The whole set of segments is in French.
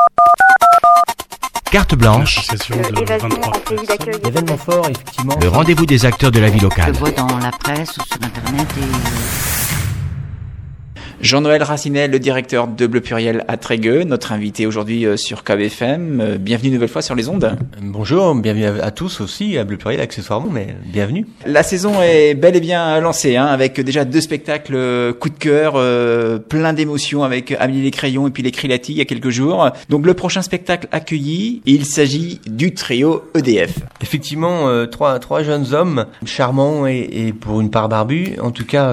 Carte blanche. Événement fort, effectivement. Le rendez-vous des acteurs de la vie locale. Je vois dans la presse ou sur Internet Jean-Noël Racinet, le directeur de Bleu Pluriel à Trégueux, notre invité aujourd'hui sur KBFM. Bienvenue une nouvelle fois sur les ondes. Bonjour, bienvenue à tous aussi, à Bleu Pluriel accessoirement, mais bienvenue. La saison est bel et bien lancée, avec déjà 2 spectacles coup de cœur, plein d'émotions avec Amélie les Crayons et puis les Crilati il y a quelques jours. Donc le prochain spectacle accueilli, il s'agit du trio EDF. Effectivement, trois jeunes hommes charmants et pour une part barbus, en tout cas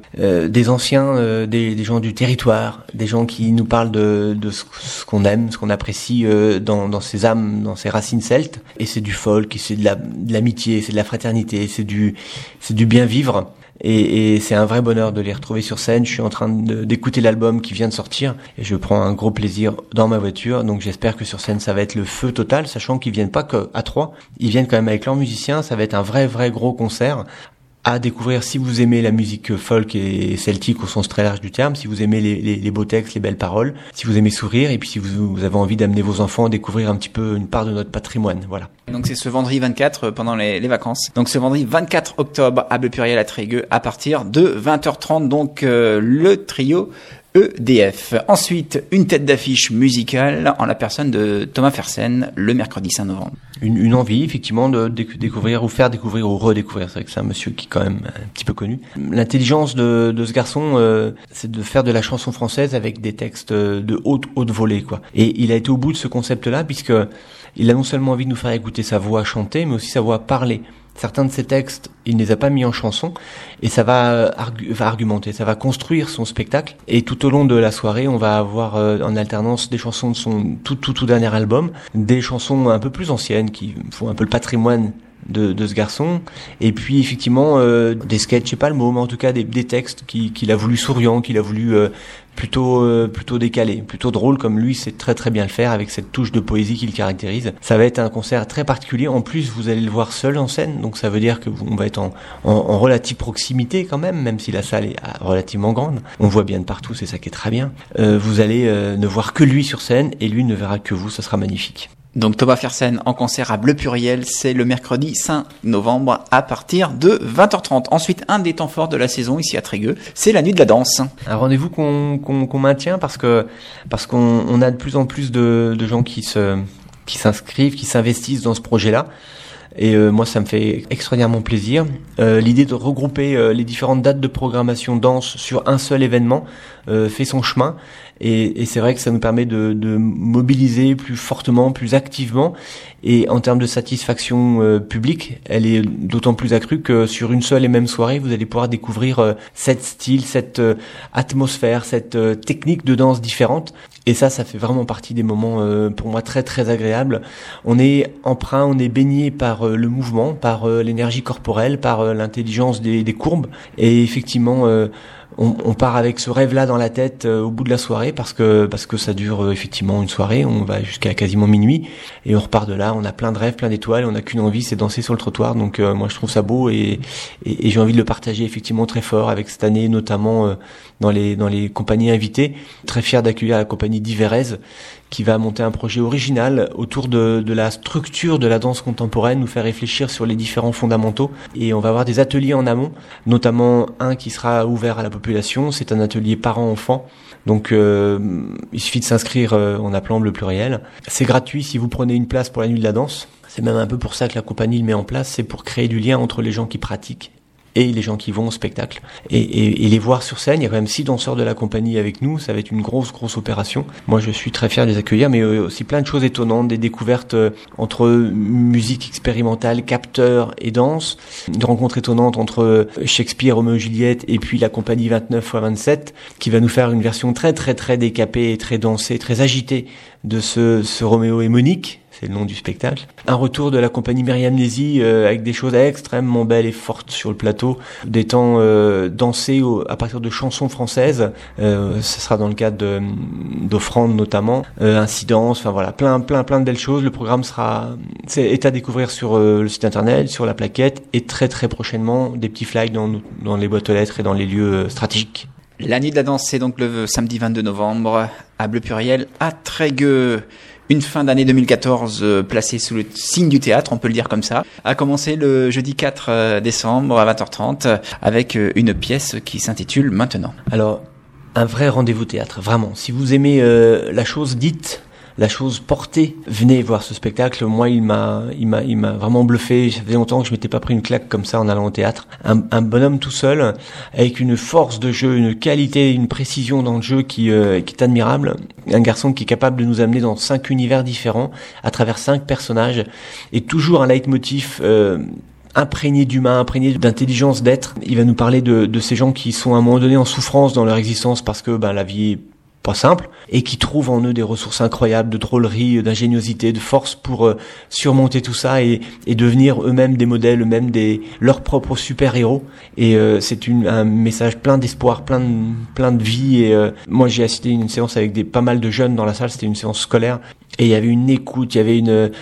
des anciens, des gens du territoire, des gens qui nous parlent de ce qu'on aime, ce qu'on apprécie dans ses âmes, dans ses racines celtes. Et c'est du folk, et c'est de l'amitié, c'est de la fraternité, c'est du bien vivre. Et c'est un vrai bonheur de les retrouver sur scène. Je suis en train d'écouter l'album qui vient de sortir et je prends un gros plaisir dans ma voiture. Donc j'espère que sur scène ça va être le feu total, sachant qu'ils viennent pas qu'à 3. Ils viennent quand même avec leurs musiciens. Ça va être un vrai gros concert à découvrir si vous aimez la musique folk et celtique au sens très large du terme, si vous aimez les beaux textes, les belles paroles, si vous aimez sourire et puis si vous avez envie d'amener vos enfants à découvrir un petit peu une part de notre patrimoine. Voilà. Donc c'est ce vendredi 24 pendant les vacances. Donc ce vendredi 24 octobre à Bleu Pluriel à Trégueux à partir de 20h30. Donc le trio EDF. Ensuite, une tête d'affiche musicale en la personne de Thomas Fersen le mercredi 5 novembre. Une envie, effectivement, de découvrir ou faire découvrir ou redécouvrir. C'est vrai que c'est un monsieur qui est quand même un petit peu connu. L'intelligence de ce garçon, c'est de faire de la chanson française avec des textes de haute volée, quoi. Et il a été au bout de ce concept-là puisque il a non seulement envie de nous faire écouter sa voix chanter, mais aussi sa voix parler. Certains de ces textes, il ne les a pas mis en chanson et ça va argumenter, ça va construire son spectacle. Et tout au long de la soirée, on va avoir en alternance des chansons de son tout dernier album, des chansons un peu plus anciennes qui font un peu le patrimoine de ce garçon, et puis effectivement des sketchs, je sais pas le mot, mais en tout cas des textes qu'il a voulu souriant, qu'il a voulu plutôt décalé, plutôt drôle, comme lui sait très bien le faire avec cette touche de poésie qui le caractérise. Ça va être un concert très particulier. En plus, vous allez le voir seul en scène, donc ça veut dire que on va être en relative proximité quand même si la salle est relativement grande. On voit bien de partout, c'est ça qui est très bien. Vous allez ne voir que lui sur scène et lui ne verra que vous, ça sera magnifique. Donc Thomas Fersen en concert à Bleu Pluriel, c'est le mercredi 5 novembre à partir de 20h30. Ensuite, un des temps forts de la saison ici à Trégueux, c'est la nuit de la danse. Un rendez-vous qu'on maintient parce qu'on a de plus en plus de gens qui s'inscrivent, qui s'investissent dans ce projet-là. Et moi, ça me fait extraordinairement plaisir. L'idée de regrouper les différentes dates de programmation danse sur un seul événement fait son chemin. Et c'est vrai que ça nous permet de mobiliser plus fortement, plus activement. Et en termes de satisfaction publique, elle est d'autant plus accrue que sur une seule et même soirée, vous allez pouvoir découvrir cet style, cette atmosphère, cette technique de danse différente. Et ça fait vraiment partie des moments pour moi très agréables. On est empreint, on est baigné par le mouvement, par l'énergie corporelle, par l'intelligence des courbes. Et effectivement, on part avec ce rêve-là dans la tête au bout de la soirée parce que ça dure effectivement une soirée. On va jusqu'à quasiment minuit et on repart de là. On a plein de rêves, plein d'étoiles. On n'a qu'une envie, c'est danser sur le trottoir. Donc moi, je trouve ça beau et j'ai envie de le partager effectivement très fort avec cette année, notamment dans les compagnies invitées. Très fier d'accueillir la compagnie d'Iverez qui va monter un projet original autour de la structure de la danse contemporaine, nous faire réfléchir sur les différents fondamentaux. Et on va avoir des ateliers en amont, notamment un qui sera ouvert à la population. C'est un atelier parents-enfants. Donc il suffit de s'inscrire en appelant Bleu Pluriel. C'est gratuit si vous prenez une place pour la nuit de la danse. C'est même un peu pour ça que la compagnie le met en place. C'est pour créer du lien entre les gens qui pratiquent et les gens qui vont au spectacle et les voir sur scène. Il y a quand même 6 danseurs de la compagnie avec nous, ça va être une grosse opération. Moi je suis très fier de les accueillir, mais aussi plein de choses étonnantes, des découvertes entre musique expérimentale, capteur et danse, une rencontre étonnante entre Shakespeare, Roméo et Juliette et puis la compagnie 29x27 qui va nous faire une version très décapée, très dansée, très agitée de ce Roméo et Monique. C'est le nom du spectacle. Un retour de la compagnie Myriam Lézy avec des choses extrêmement belles et fortes sur le plateau, des temps dansés à partir de chansons françaises. Ce sera dans le cadre d'offrandes notamment, incidences, enfin voilà, plein de belles choses. Le programme est à découvrir sur le site internet, sur la plaquette et très prochainement des petits flyers dans les boîtes aux lettres et dans les lieux stratégiques. La nuit de la danse, c'est donc le samedi 22 novembre à Bleu Pluriel à Trégueux. Une fin d'année 2014 placée sous le signe du théâtre, on peut le dire comme ça, a commencé le jeudi 4 décembre à 20h30 avec une pièce qui s'intitule Maintenant. Alors, un vrai rendez-vous théâtre, vraiment. Si vous aimez la chose dite, la chose portée, venez voir ce spectacle. Moi, il m'a vraiment bluffé. Ça faisait longtemps que je m'étais pas pris une claque comme ça en allant au théâtre. Un bonhomme tout seul, avec une force de jeu, une qualité, une précision dans le jeu qui est admirable. Un garçon qui est capable de nous amener dans 5 univers différents, à travers 5 personnages, et toujours un leitmotiv imprégné d'humain, imprégné d'intelligence d'être. Il va nous parler de ces gens qui sont à un moment donné en souffrance dans leur existence parce que la vie est pas simple, et qui trouvent en eux des ressources incroyables, de drôlerie, d'ingéniosité, de force pour surmonter tout ça et devenir eux-mêmes des modèles, eux-mêmes leurs propres super-héros. Et c'est un message plein d'espoir, plein de vie. Et moi, j'ai assisté à une séance avec pas mal de jeunes dans la salle. C'était une séance scolaire. Et il y avait une écoute, il y avait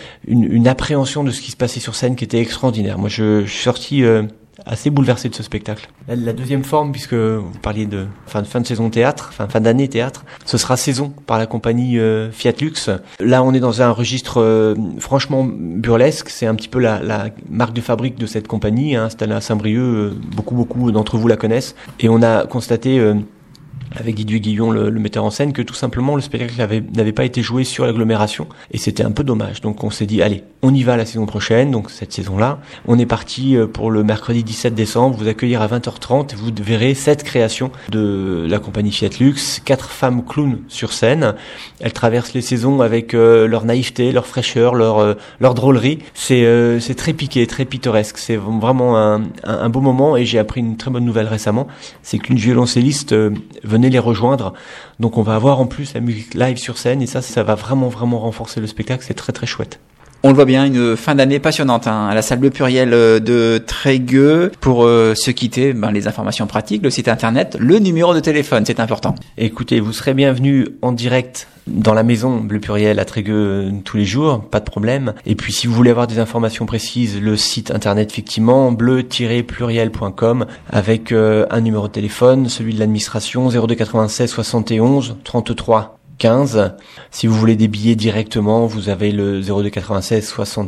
une appréhension de ce qui se passait sur scène qui était extraordinaire. Moi, je suis sorti assez bouleversé de ce spectacle. La deuxième forme, puisque vous parliez de fin de saison théâtre, fin d'année théâtre, ce sera Saison par la compagnie Fiat Lux. Là, on est dans un registre franchement burlesque. C'est un petit peu la marque de fabrique de cette compagnie, installée à Saint-Brieuc. Beaucoup d'entre vous la connaissent. Et on a constaté avec Didier Guillon, le metteur en scène, que tout simplement le spectacle n'avait pas été joué sur l'agglomération, et c'était un peu dommage. Donc on s'est dit, allez, on y va la saison prochaine, donc cette saison-là. On est parti pour le mercredi 17 décembre, vous accueillir à 20h30, vous verrez 7 créations de la compagnie Fiat Lux, 4 femmes clowns sur scène. Elles traversent les saisons avec leur naïveté, leur fraîcheur, leur drôlerie. C'est très piqué, très pittoresque, c'est vraiment un beau moment, et j'ai appris une très bonne nouvelle récemment, c'est qu'une violoncelliste venez les rejoindre. Donc on va avoir en plus la musique live sur scène, et ça va vraiment renforcer le spectacle. C'est très chouette. On le voit bien, une fin d'année passionnante à la salle Bleu Pluriel de Trégueux. Pour se quitter, les informations pratiques, le site internet, le numéro de téléphone, c'est important. Écoutez, vous serez bienvenus en direct dans la maison Bleu Pluriel à Trégueux tous les jours, pas de problème. Et puis si vous voulez avoir des informations précises, le site internet effectivement bleu-pluriel.com avec un numéro de téléphone, celui de l'administration 02 96 71 33 15. Si vous voulez des billets directement, vous avez le 02 96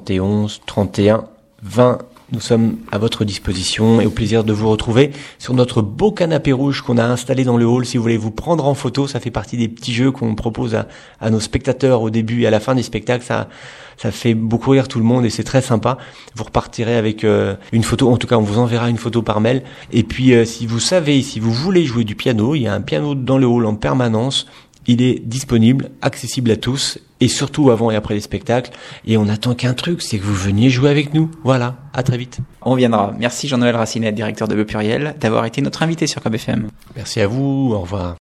71 31 20. Nous sommes à votre disposition et au plaisir de vous retrouver sur notre beau canapé rouge qu'on a installé dans le hall. Si vous voulez vous prendre en photo, ça fait partie des petits jeux qu'on propose à nos spectateurs au début et à la fin des spectacles. Ça fait beaucoup rire tout le monde et c'est très sympa. Vous repartirez avec une photo, en tout cas on vous enverra une photo par mail. Et puis si vous voulez jouer du piano, il y a un piano dans le hall en permanence. Il est disponible, accessible à tous, et surtout avant et après les spectacles. Et on attend qu'un truc, c'est que vous veniez jouer avec nous. Voilà, à très vite. On viendra. Merci Jean-Noël Racinet, directeur de Bleu Pluriel, d'avoir été notre invité sur KBFM. Merci à vous, au revoir.